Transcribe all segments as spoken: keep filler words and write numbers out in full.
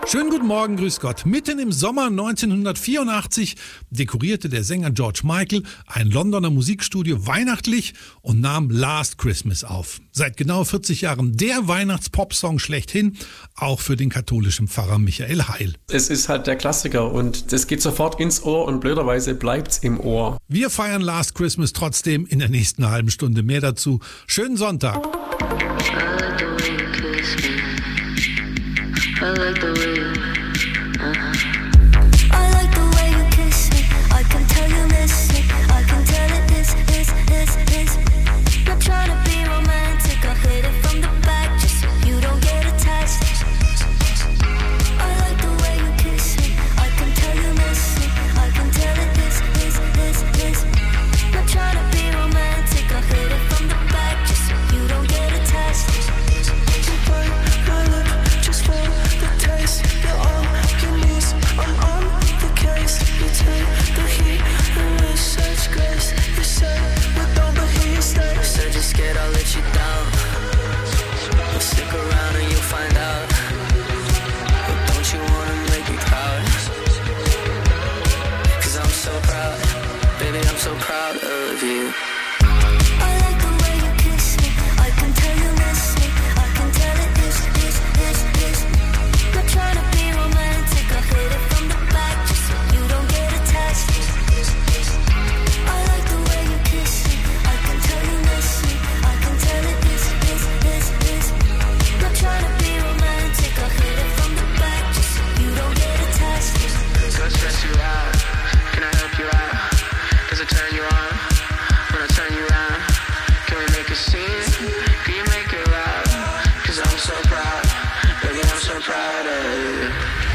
Schönen guten Morgen, grüß Gott. Mitten im Sommer neunzehnhundertvierundachtzig dekorierte der Sänger George Michael ein Londoner Musikstudio weihnachtlich und nahm Last Christmas auf. Seit genau vierzig Jahren der Weihnachts-Pop-Song schlechthin, auch für den katholischen Pfarrer Michael Heil. Es ist halt der Klassiker und das geht sofort ins Ohr und blöderweise bleibt's im Ohr. Wir feiern Last Christmas trotzdem in der nächsten halben Stunde. Mehr dazu. Schönen Sonntag. I like the way you, uh-huh. I like the way you kiss me. I can tell you miss me. I can tell it is, is, is, is. Not trying to be romantic. I hit it from the back just so you don't get attached. I like the way you kiss me. I can tell you miss me. I can tell it is, is, is, is. Not trying to be romantic. I hit it from the back just so you don't get attached. You bite my lip just for the taste. You're on your knees, I'm on the case. You take the heat and with such grace. You say we don't, but here you stay. You said you're scared I'll let you down. Well, stick around and you'll find out. But don't you wanna make me proud? Cause I'm so proud, baby, I'm so proud of you. I like the way you kiss me. I can tell you miss me. I can tell it is, is, is, is. Not trying to be romantic. I hit it from the back just so you don't get attached. I like the way you kiss me. I can tell you miss me. I can tell it is, is, is, is. Not trying to be romantic. I hit it from the back just so you don't get attached. Go stress you out. Can I help you out? Does it turn you on? When I turn you around, can we make a scene? Can you make it loud? Cause I'm so proud, baby, I'm so proud of you.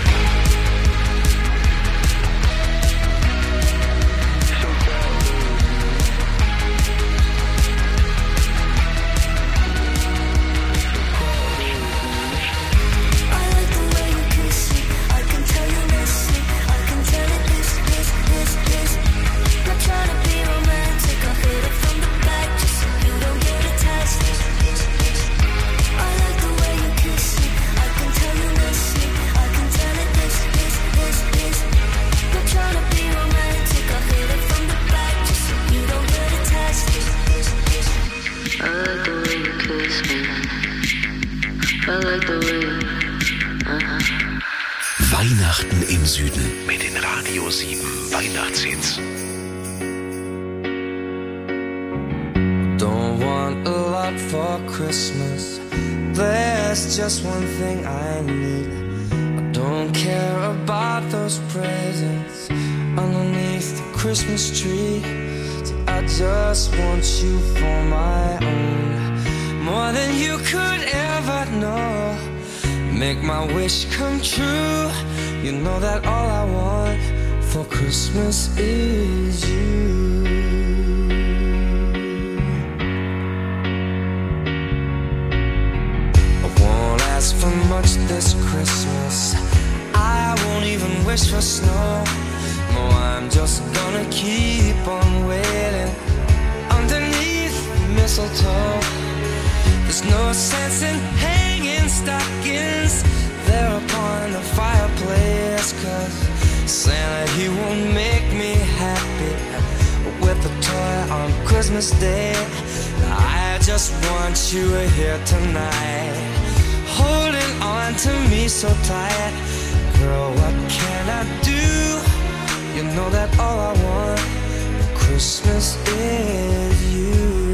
I like the way you kiss me. I can tell you miss me. I can tell it is, is, is, is. Not trying to be romantic. I hit it from the back just so you don't get attached. I like the way you kiss me. I can tell you miss me. I can tell it is, is, is, is. Not trying to be romantic. I hit it from the back just so you don't get attached. I like the way you kiss me. I like the way you, uh-huh. Weihnachten im Süden mit den Radio sieben Weihnachtshits. Don't want a lot for Christmas. There's just one thing I need. I don't care about those presents underneath the Christmas tree. So I just want you for my own, more than you could ever know. Make my wish come true. You know that all I want for Christmas is you. I won't ask for much this Christmas. I won't even wish for snow. No, I'm just gonna keep on waiting underneath mistletoe. There's no sense in hanging stockings there upon the fireplace, cause Santa, he won't make me happy with a toy on Christmas Day. I just want you here tonight, holding on to me so tight. Girl, what can I do? You know that all I want for Christmas is you.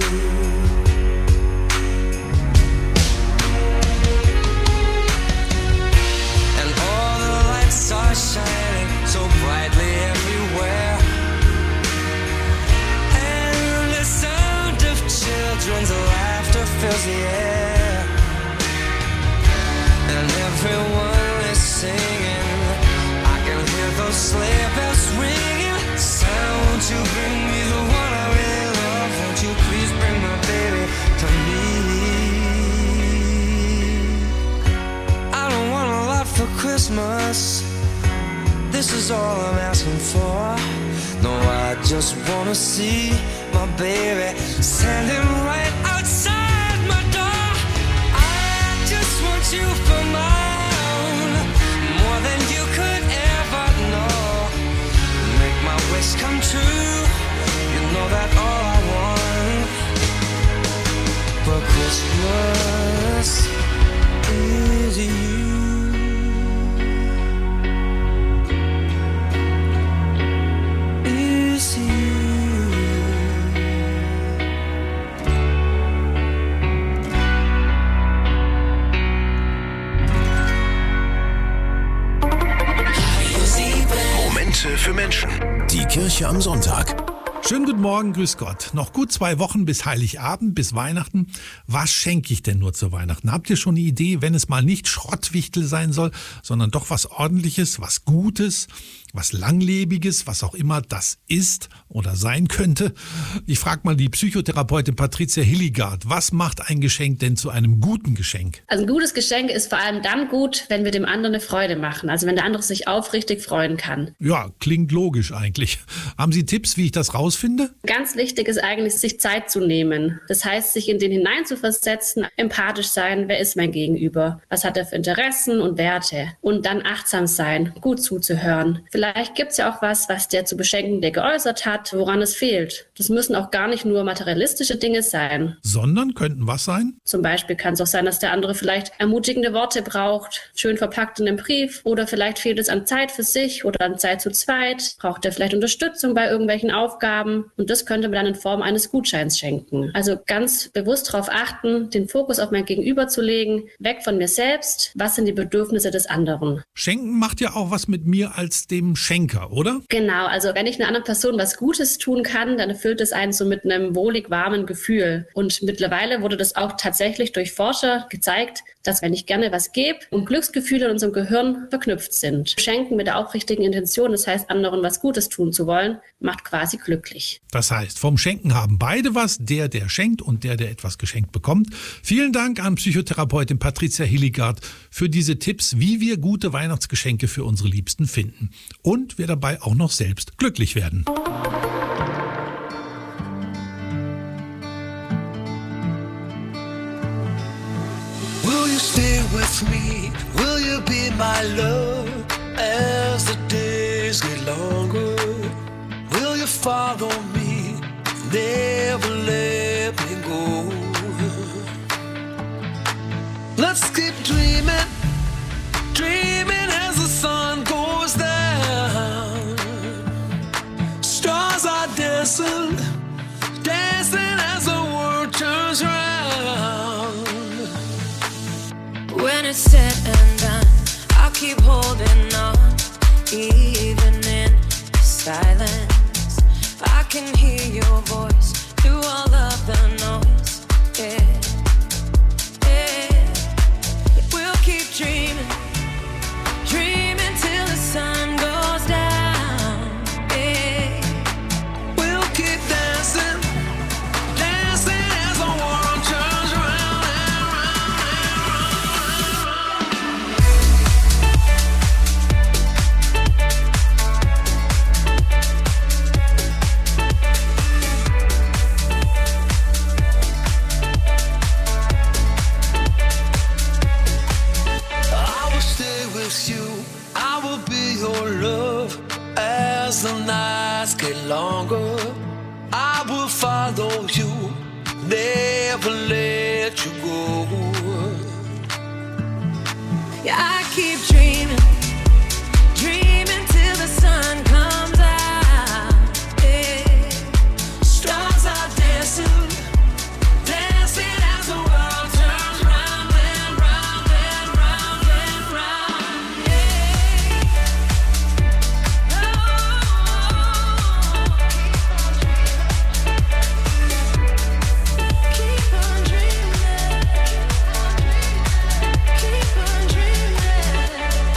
And all the lights are shining so brightly everywhere, and the sound of children's laughter fills the air, and everyone is singing. I can hear those sleigh bells ringing. Santa, won't you bring me the one I really love? Won't you please bring my baby to me? I don't want a lot for Christmas. This is all I'm asking for. No, I just wanna see my baby standing right outside my door. I just want you for my own, more Messe für Menschen. Die Kirche am Sonntag. Schönen guten Morgen, grüß Gott. Noch gut zwei Wochen bis Heiligabend, bis Weihnachten. Was schenke ich denn nur zu Weihnachten? Habt ihr schon eine Idee, wenn es mal nicht Schrottwichtel sein soll, sondern doch was Ordentliches, was Gutes, was Langlebiges, was auch immer das ist oder sein könnte? Ich frage mal die Psychotherapeutin Patricia Hilligard, was macht ein Geschenk denn zu einem guten Geschenk? Also ein gutes Geschenk ist vor allem dann gut, wenn wir dem anderen eine Freude machen. Also wenn der andere sich aufrichtig freuen kann. Ja, klingt logisch eigentlich. Haben Sie Tipps, wie ich das rausfinde? Ganz wichtig ist eigentlich, sich Zeit zu nehmen. Das heißt, sich in den hineinzuversetzen, empathisch sein, wer ist mein Gegenüber? Was hat er für Interessen und Werte? Und dann achtsam sein, gut zuzuhören. Vielleicht gibt es ja auch was, was der zu beschenken, der geäußert hat, woran es fehlt. Das müssen auch gar nicht nur materialistische Dinge sein. Sondern könnten was sein? Zum Beispiel kann es auch sein, dass der andere vielleicht ermutigende Worte braucht, schön verpackt in einem Brief. Oder vielleicht fehlt es an Zeit für sich oder an Zeit zu zweit. Braucht er vielleicht Unterstützung bei irgendwelchen Aufgaben. Und das könnte man dann in Form eines Gutscheins schenken. Also ganz bewusst darauf achten, den Fokus auf mein Gegenüber zu legen, weg von mir selbst. Was sind die Bedürfnisse des anderen? Schenken macht ja auch was mit mir als dem Schenker, oder? Genau, also wenn ich einer anderen Person was Gutes tun kann, dann erfüllt es einen so mit einem wohlig warmen Gefühl. Und mittlerweile wurde das auch tatsächlich durch Forscher gezeigt, dass wenn ich gerne was gebe und Glücksgefühle in unserem Gehirn verknüpft sind. Schenken mit der aufrichtigen Intention, das heißt anderen was Gutes tun zu wollen, macht quasi glücklich. Das heißt, vom Schenken haben beide was, der, der schenkt und der, der etwas geschenkt bekommt. Vielen Dank an Psychotherapeutin Patricia Hilligard für diese Tipps, wie wir gute Weihnachtsgeschenke für unsere Liebsten finden. Und wir dabei auch noch selbst glücklich werden. Will you stay with me? Will you be my love as the days get longer? Will you follow me? Never let me go. Let's keep dreaming, dreaming as the sun goes down. Stars are dancing, dancing as the world turns round. When it's said and done, I'll keep holding on, even in silence. I can hear your voice through all of the noise. Yeah, yeah. We'll keep dreaming, dreaming till the sun goes down. Yeah, we'll keep dancing, dancing as the world turns round and round and I will stay with you, I will be your love as the nights get longer. I will follow you, never let you go. yeah. I keep dreaming, dreaming till the sun comes out. Yeah. Stars are dancing, dancing as the world turns round and round and round and round. Yeah. Keep on dreaming, keep on dreaming.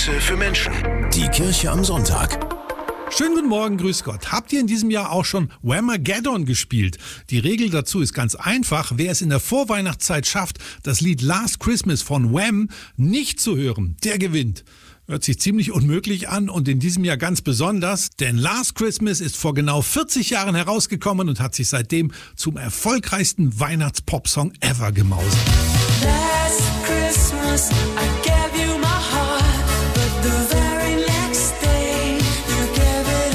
Momente für Menschen. Die Kirche am Sonntag. Schönen guten Morgen, grüß Gott. Habt ihr in diesem Jahr auch schon Whamageddon gespielt? Die Regel dazu ist ganz einfach. Wer es in der Vorweihnachtszeit schafft, das Lied Last Christmas von Wham nicht zu hören, der gewinnt. Hört sich ziemlich unmöglich an und in diesem Jahr ganz besonders, denn Last Christmas ist vor genau vierzig Jahren herausgekommen und hat sich seitdem zum erfolgreichsten Weihnachts-Pop-Song ever gemausert. Last Christmas I gave you my heart, but the very next day you gave it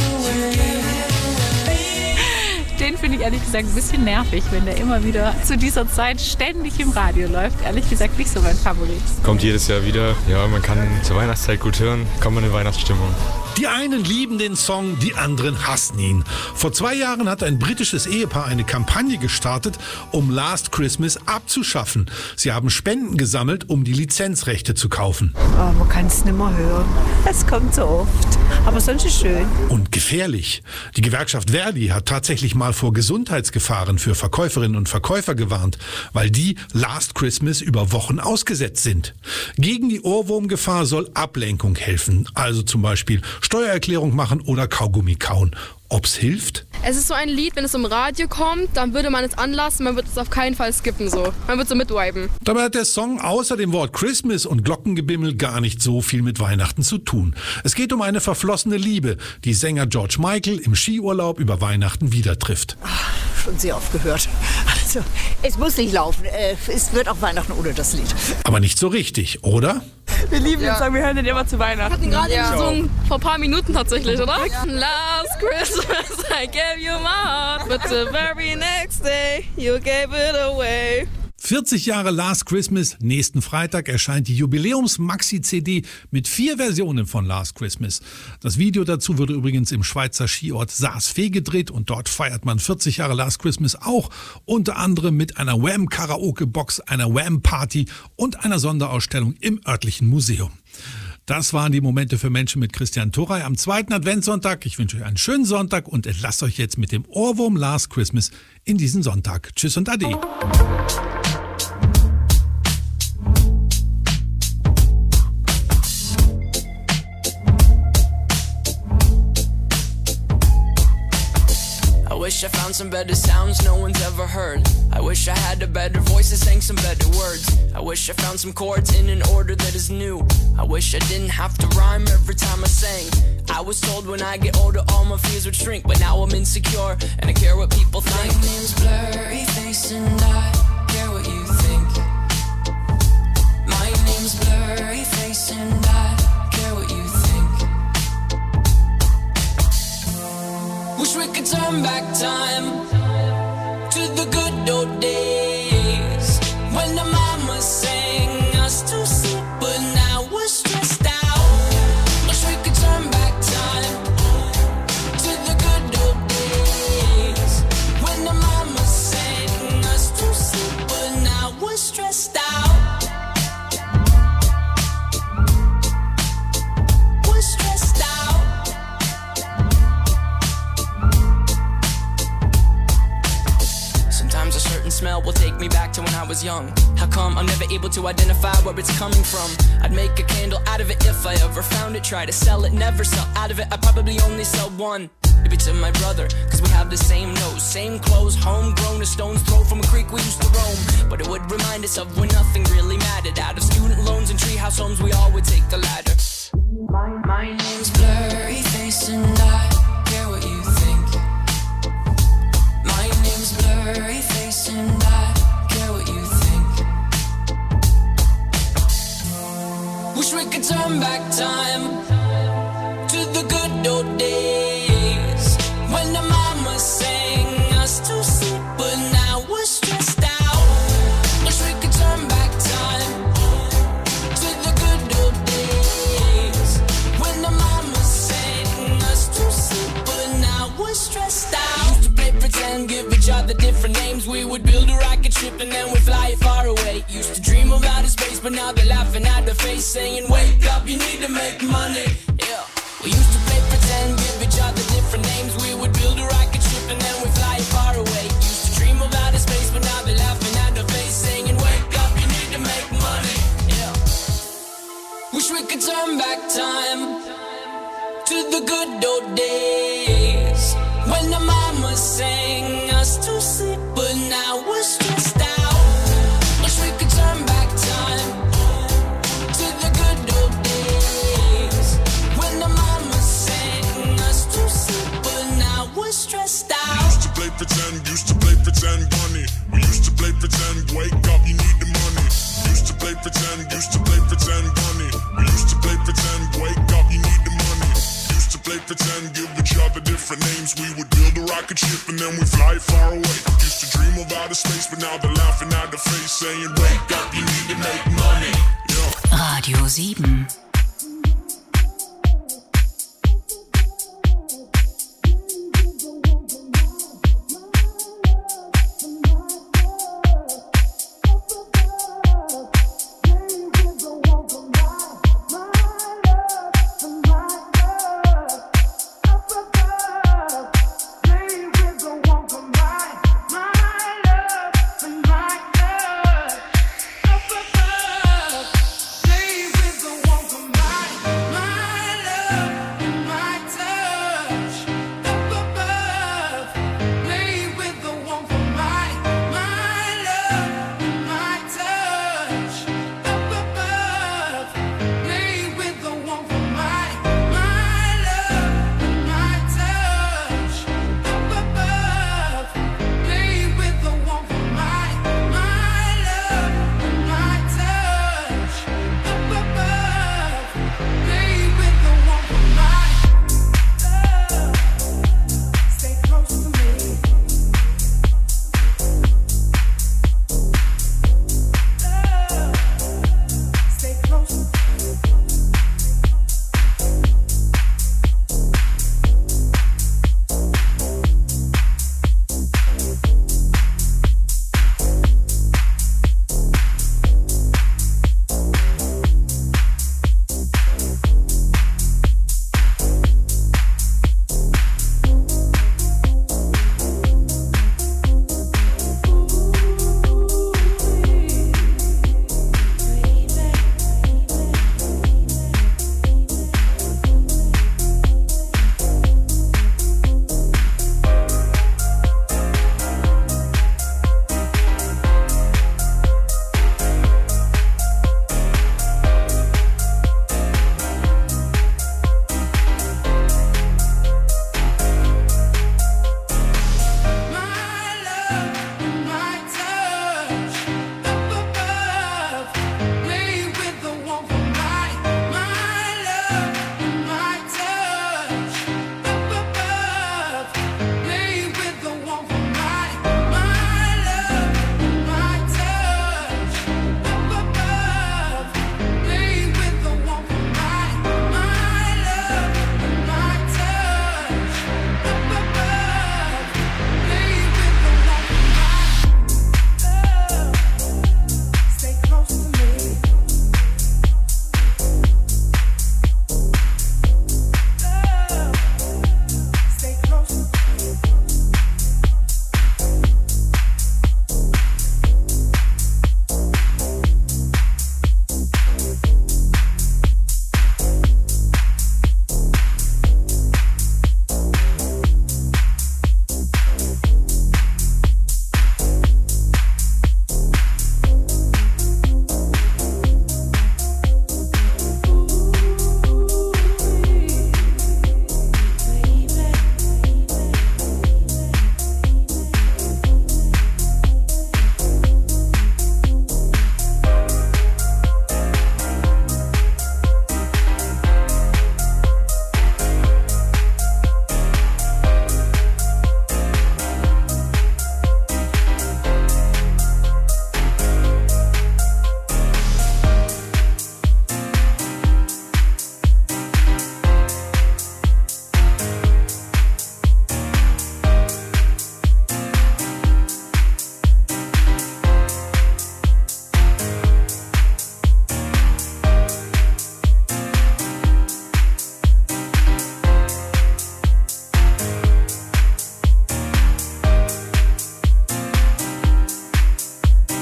away. Den finde ich ehrlich gesagt ein bisschen nervig, wenn der immer wieder zu dieser Zeit ständig im Radio läuft. Ehrlich gesagt nicht so mein Favorit. Kommt jedes Jahr wieder. Ja, man kann zur Weihnachtszeit gut hören, kommt man in Weihnachtsstimmung. Die einen lieben den Song, die anderen hassen ihn. Vor zwei Jahren hat ein britisches Ehepaar eine Kampagne gestartet, um Last Christmas abzuschaffen. Sie haben Spenden gesammelt, um die Lizenzrechte zu kaufen. Oh, man kann es nicht mehr hören. Es kommt so oft. Aber sonst ist schön. Und gefährlich. Die Gewerkschaft Verdi hat tatsächlich mal vor Gesundheitsgefahren für Verkäuferinnen und Verkäufer gewarnt, weil die Last Christmas über Wochen ausgesetzt sind. Gegen die Ohrwurmgefahr soll Ablenkung helfen. Also zum Beispiel Steuererklärung machen oder Kaugummi kauen. Ob's hilft? Es ist so ein Lied, wenn es im Radio kommt, dann würde man es anlassen, man wird es auf keinen Fall skippen so. Man wird so mitwipen. Dabei hat der Song außer dem Wort Christmas und Glockengebimmel gar nicht so viel mit Weihnachten zu tun. Es geht um eine verflossene Liebe, die Sänger George Michael im Skiurlaub über Weihnachten wieder trifft. Ach, schon sehr oft gehört. Also, es muss nicht laufen. Es wird auch Weihnachten ohne das Lied. Aber nicht so richtig, oder? Wir lieben ja. den Song, wir hören den immer zu Weihnachten. Wir hatten gerade ja. gesungen, vor ein paar Minuten tatsächlich, oder? Ja. Last Christmas I gave you my heart, but the very next day you gave it away. vierzig Jahre Last Christmas, nächsten Freitag erscheint die Jubiläums-Maxi-C D mit vier Versionen von Last Christmas. Das Video dazu wurde übrigens im Schweizer Skiort Saas-Fee gedreht und dort feiert man vierzig Jahre Last Christmas auch, unter anderem mit einer Wham-Karaoke-Box, einer Wham-Party und einer Sonderausstellung im örtlichen Museum. Das waren die Momente für Menschen mit Christian Thorey am zweiten Adventssonntag. Ich wünsche euch einen schönen Sonntag und entlasst euch jetzt mit dem Ohrwurm Last Christmas in diesen Sonntag. Tschüss und Ade. I wish I found some better sounds no one's ever heard. I wish I had a better voice that sang some better words. I wish I found some chords in an order that is new. I wish I didn't have to rhyme every time I sang. I was told when I get older all my fears would shrink, but now I'm insecure and I care what people think. My name's Blurry Face and I care what you think. My name's Blurry Face and I care what you think. Wish we could turn back time to the good old days when the mama sang us to sleep, but now we're stressed out. Wish we could turn back time to the good old days when the mama sang us to sleep, but now we're stressed out. We're stressed out. Sometimes a certain smell will take me back to when I was young. How come I'm never able to identify where it's coming from? I'd make a candle out of it if I ever found it. Try to sell it, never sell out of it. I'd probably only sell one. Maybe to my brother, cause we have the same nose, same clothes, homegrown, a stone's throw from a creek we used to roam. But it would remind us of when nothing really mattered. Out of student loans and treehouse homes, we all would take the ladder. My, my name's Blurry Face and I care what you think. My name's Blurry Face and I care what you think. Wish we could turn back time to the good old days when the mama sang us to sleep, but now we're stressed out. Wish we could turn back time to the good old days when the mama sang us to sleep, but now we're stressed out. Used to play pretend, give each other different names. We would build a rocket ship and then we'd fly it far away. Used to dream of outer space, but now they're laughing at the face, saying, wake up, you need to make money. Yeah. We used to play pretend, give each other different names. We would build a rocket ship and then we'd fly it far away. Used to dream of outer space, but now they're laughing at the face, saying, wake up, you need to make money. Yeah. Wish we could turn back back time to the good old days when the mama sang us to sleep, but now we're stressed out. Wish we could turn back time to the good old days when the mama sang us to sleep, but now we're stressed out. We used to play pretend, used to play pretend, bunny. We used to play pretend, wake up, you need the money. Used to play pretend, used to play pretend, bunny. We used to play pretend, wake up, you need the money. Used to play pretend, give each other different names. We would build a rocket ship and then we fly far away. Used to dream of outer space, but now they're laughing at the face, saying, wake up, you need to make money. Yeah. Radio sieben.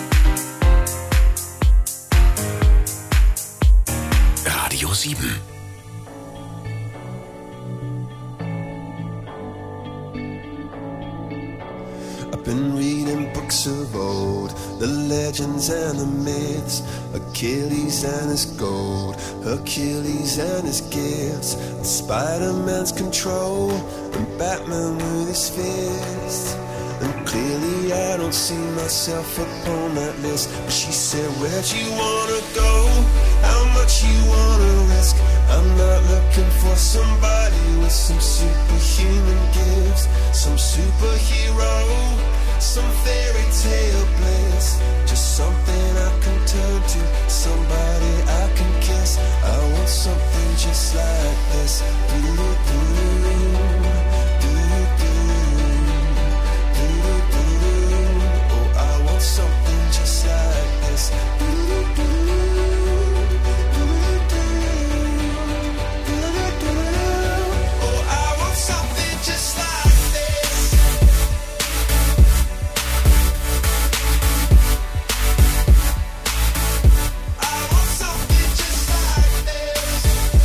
sieben. legends and the myths, Achilles and his gold, Hercules and his gifts, and Spider-Man's control, and Batman with his fists. And clearly I don't see myself upon that list. But she said, where'd you wanna go? How much you wanna risk? I'm not looking for somebody with some superhuman gifts, some superhero, some fairy tale bliss. Just something I can turn to, somebody I can kiss. I want something just like this. Doo-doo-doo. Something just like this. Oh, I want something just like this. I want something just like this.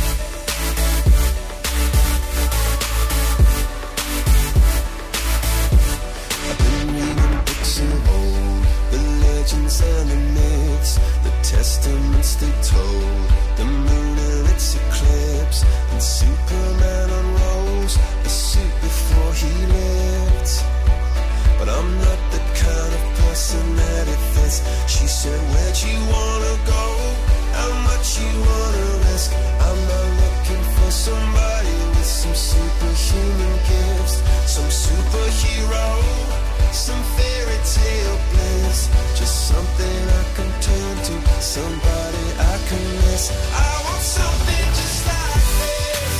I've been reading books of old, the legends and the myths, the testaments they told, the moon and its eclipse, and Superman unrolls the suit before he lived. But I'm not the kind of person that it fits. She said, where'd you wanna go? How much you wanna risk? I'm not looking for somebody with some superhuman gifts, some superhero, some fairy tale bliss. Just something I can turn to, somebody I can miss. I want something just like this.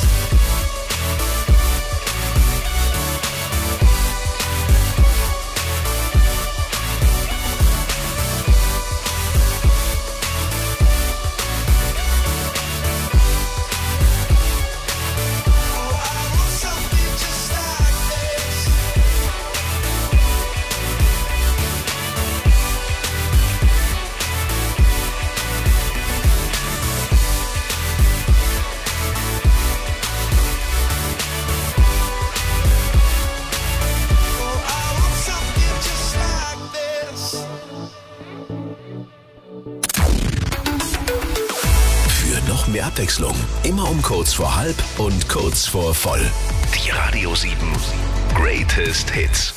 Oh, I want something just like this. Für noch mehr Abwechslung, immer um kurz vor halb und kurz vor voll. Die Radio sieben Greatest Hits.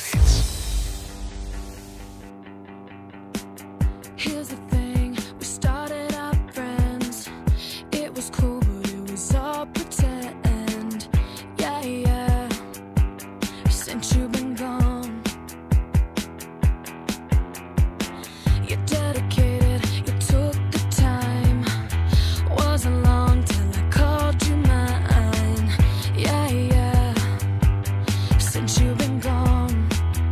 Here's the thing, we started out friends. It was cool, but it was all pretend. Yeah, yeah. Since you've been gone, you're dedicated, you took the time. Wasn't long till I called you mine. Yeah, yeah. Since you've been gone,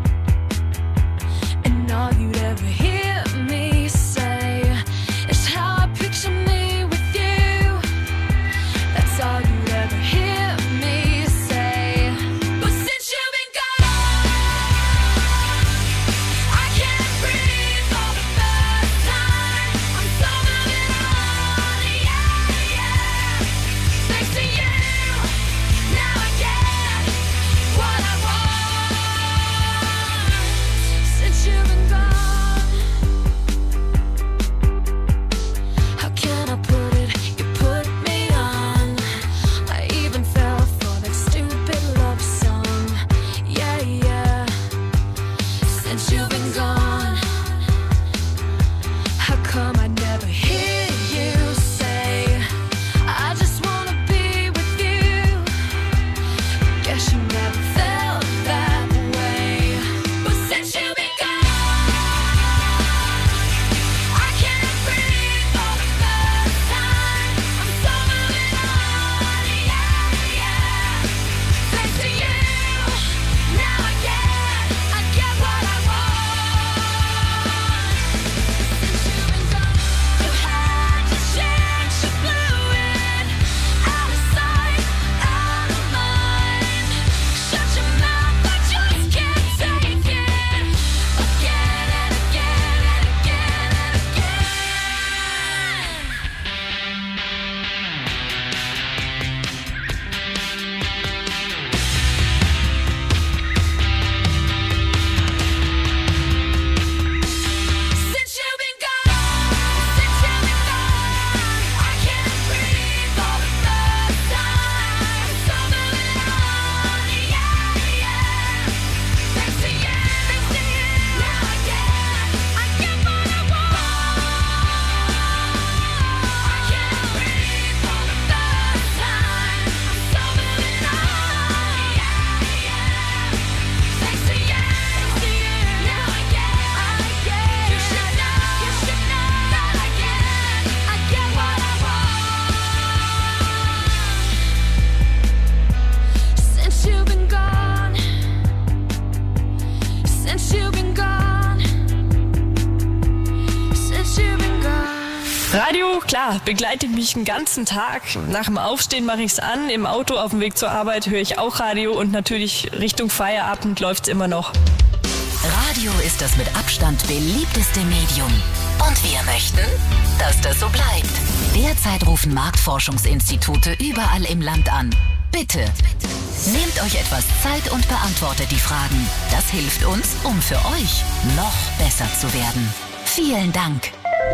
Radio, klar, begleitet mich den ganzen Tag. Nach dem Aufstehen mache ich es an, im Auto auf dem Weg zur Arbeit höre ich auch Radio und natürlich Richtung Feierabend läuft es immer noch. Radio ist das mit Abstand beliebteste Medium. Und wir möchten, dass das so bleibt. Derzeit rufen Marktforschungsinstitute überall im Land an. Bitte, nehmt euch etwas Zeit und beantwortet die Fragen. Das hilft uns, um für euch noch besser zu werden. Vielen Dank.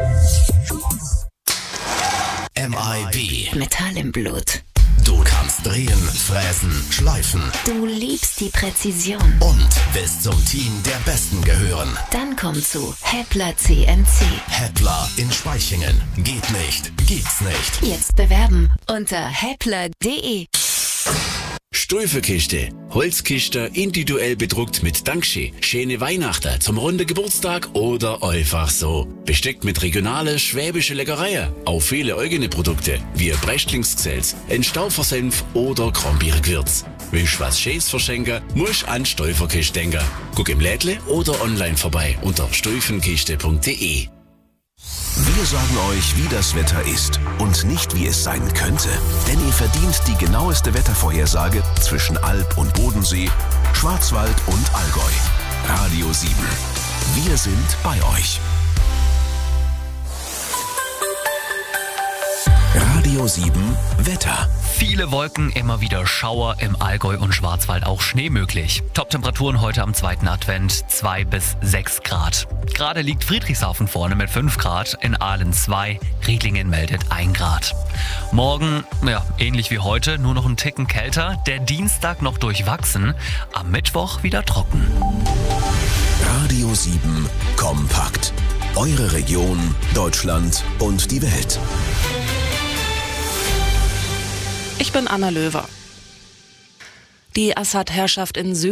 M I B. Metall im Blut. Du kannst drehen, fräsen, schleifen Du liebst die Präzision. und willst zum Team der Besten gehören. Dann komm zu Heppler C N C. Heppler in Spaichingen. Geht nicht, gibt's nicht. Jetzt bewerben unter heppler punkt de. Stufekiste. Holzkiste individuell bedruckt mit Dankeschön. Schöne Weihnachten zum runden Geburtstag oder einfach so. Besteckt mit regionale schwäbische Leckereien. Auch viele eigene Produkte wie Brechtlingsgesells, ein Staufersenf oder Kronbiergewürz. Willst du was Schönes verschenken, musst an Stufekiste denken. Guck im Lädle oder online vorbei unter stufenkiste punkt de. Wir sagen euch, wie das Wetter ist und nicht, wie es sein könnte. Denn ihr verdient die genaueste Wettervorhersage zwischen Alb und Bodensee, Schwarzwald und Allgäu. Radio sieben. Wir sind bei euch. Radio sieben Wetter. Viele Wolken, immer wieder Schauer, im Allgäu und Schwarzwald auch Schnee möglich. Top-Temperaturen heute am zweiten Advent zwei bis sechs Grad. Gerade liegt Friedrichshafen vorne mit fünf Grad, in Aalen zwei, Riedlingen meldet ein Grad. Morgen, ja, ähnlich wie heute, nur noch ein Ticken kälter, der Dienstag noch durchwachsen, am Mittwoch wieder trocken. Radio sieben Kompakt. Eure Region, Deutschland und die Welt. Ich bin Anna Löwer. Die Assad-Herrschaft in Syrien